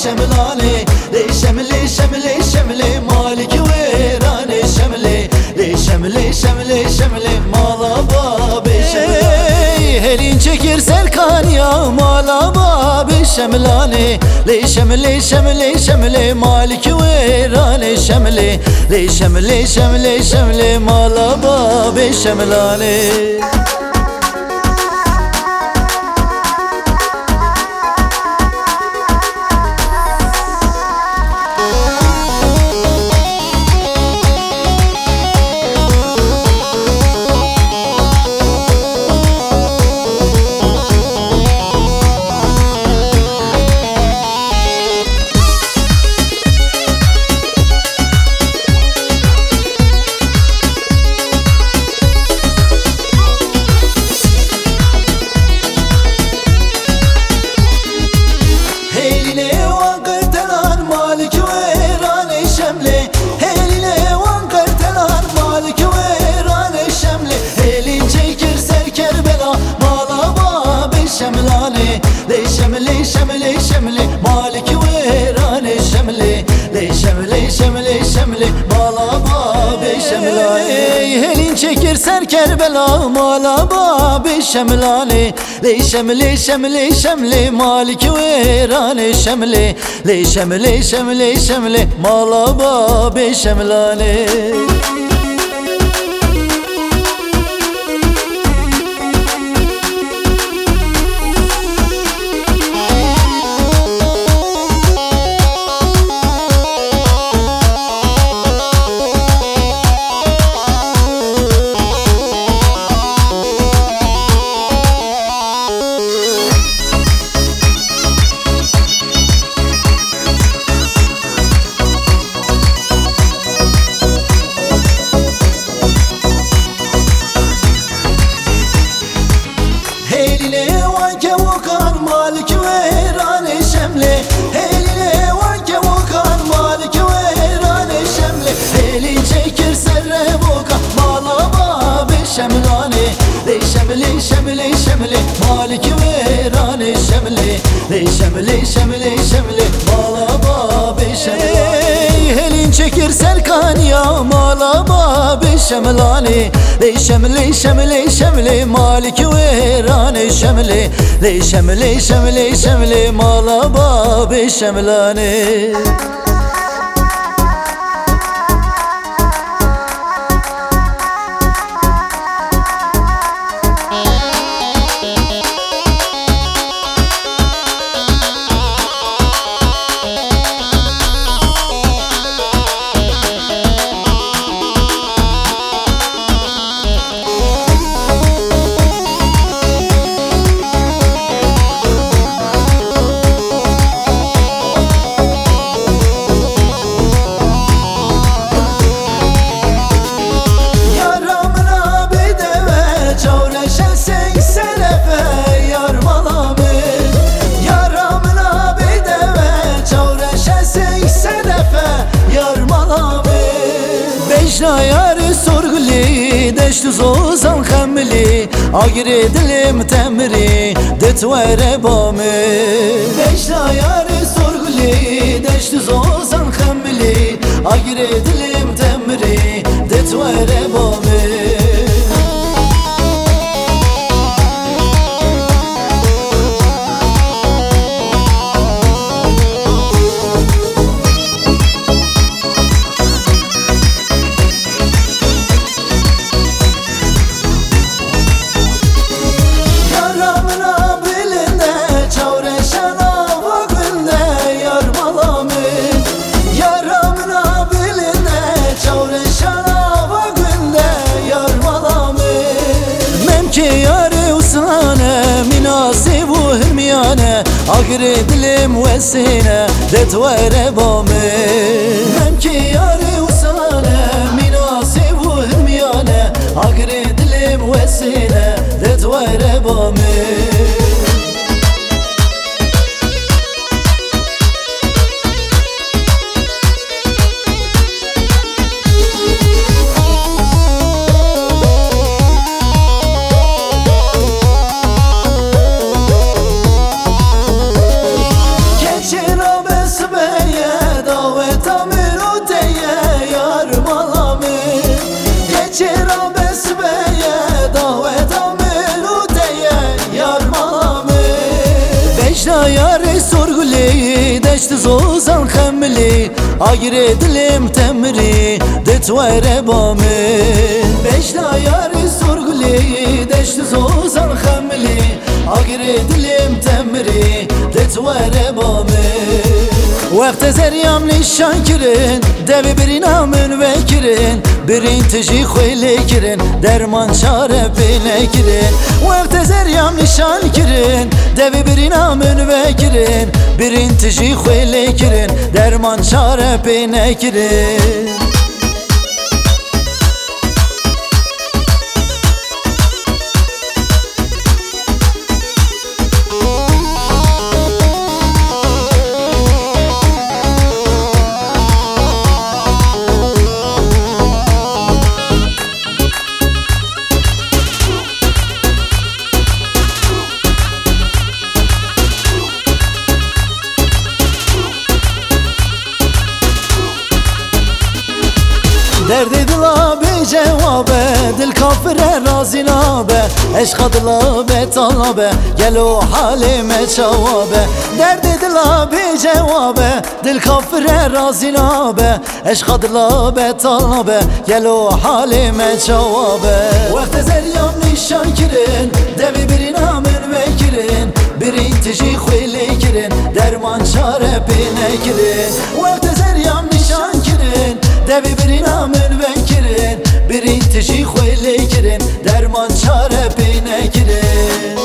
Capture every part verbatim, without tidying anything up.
شملاني لي شملي شملي شملي مالك ويراني شملي لي شملي شملي شملي مالا بابي شملاني هلين çekir Serkan ya mala babi şemlani لي شملي شملي شملي مالك ويراني شملي لي شملي شملي شملي مالا بابي شملاني شملاني لي شملي شملي شملي مالك ويراني شملي لي شملي شملي شملي مالا بابي شملاني هلين çekir ser Kerbela mala babi şemlani لي شملي شملي شملي مالك ويراني شملي لي شملي شملي شملي مالا بابي شملاني Heline vanke vokan malik veyrane şemle Heline vanke vokan malik veyrane şemle Helin çekir serre vokan mala babi şemlane Ley şemle şemle şemle malik veyrane şemle Ley şemle şemle şemle mala babi şemlane Helin çekir Serkan ya mala babi şemlane Ley şemle şemle şemle malik veyrane şemle Ley şemle şemle şemle mala babi şemlane Yarı sorguli deştu zozan xemli Agire dilim temri detvere bami Beşna yarı sorguli deştu zozan xemli Agire dilim temri detvere bami Agire dilim vesine detvere bami Hem ki yari usane minasibu hümyane Agire dilim vesine detvere bami دشت زوزان خملی آگیر دلم تمری دتواره بامه بجدا یاری سرگلی دشت زوزان خملی آگیر دلم تمری دتواره بامه وقت زريام نشان كرن دبي برينا من وكرن برين تجي خويلي كرن درمان شاره بينا كرن وقت زريام نشان كرن دبي برينا من وكرن برين تجي خويلي كرن درمان شاره بينا كرن درد دلا به جوابه دل کافر رازی نابه عشق دلا به طلبه گلو حالم جوابه درد دلا به جوابه دل کافر رازی نابه عشق دلا به طلبه گلو حالم جوابه وقت زریام نشان کرن دوی برینا من وکرن برین تجی خویلی کرن درمان شاره بینه کرن وقت زریام نشان کرن دوی برینا من وکرن برین تجی خویلی کرن درمان شاره بینه کرن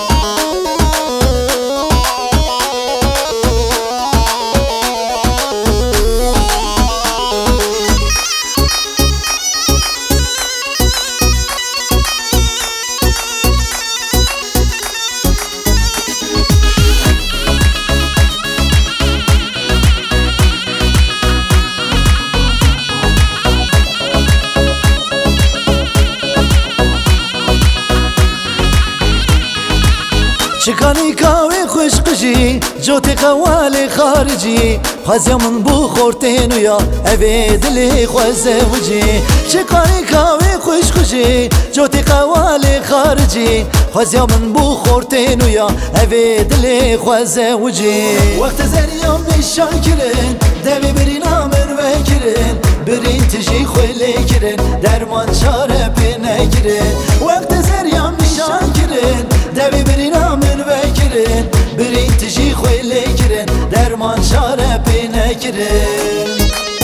شکانی کاوی خوش قشی جوتی قوالی خارجی خوزی من بو خورتین ویا اوی دلی خوزی وجی شکانی کاوی خوش قشی جوتی قوالی خارجی خوزی من بو خورتین ویا اوی دلی خوزی وجی وقت زریام نشان کرن دوی برینا من وکرن برین تجی خویلی کرن درمان شاره بینه کرن وقت زریام نشان کرن دوی برینا من وکرن برین تجی خویلی کرن درمان شاره بینه کرن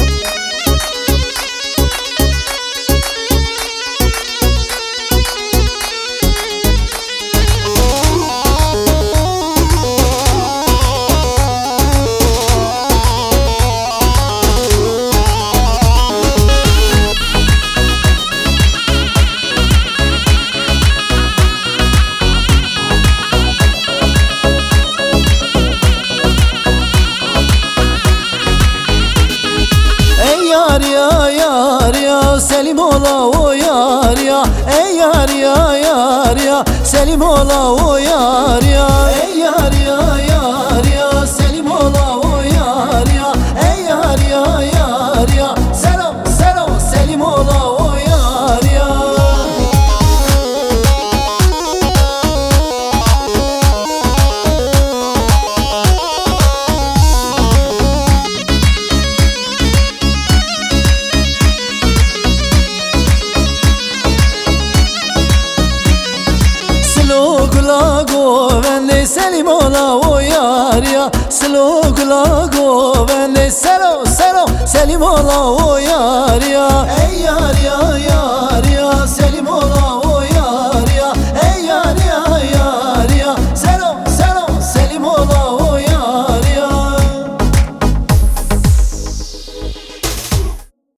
yar ya yar ya Selim ola o yar ya ey yar ya yar ya Selim ola o yar ya ey yar ya yar ya Selim ola o yar ya ey yar ya yar ya Selam selam Selim ola o yar ya Gula govende Selim ola o yar ya Selo gula govende Selo selo Selim ola o yar ya ey yar ya yar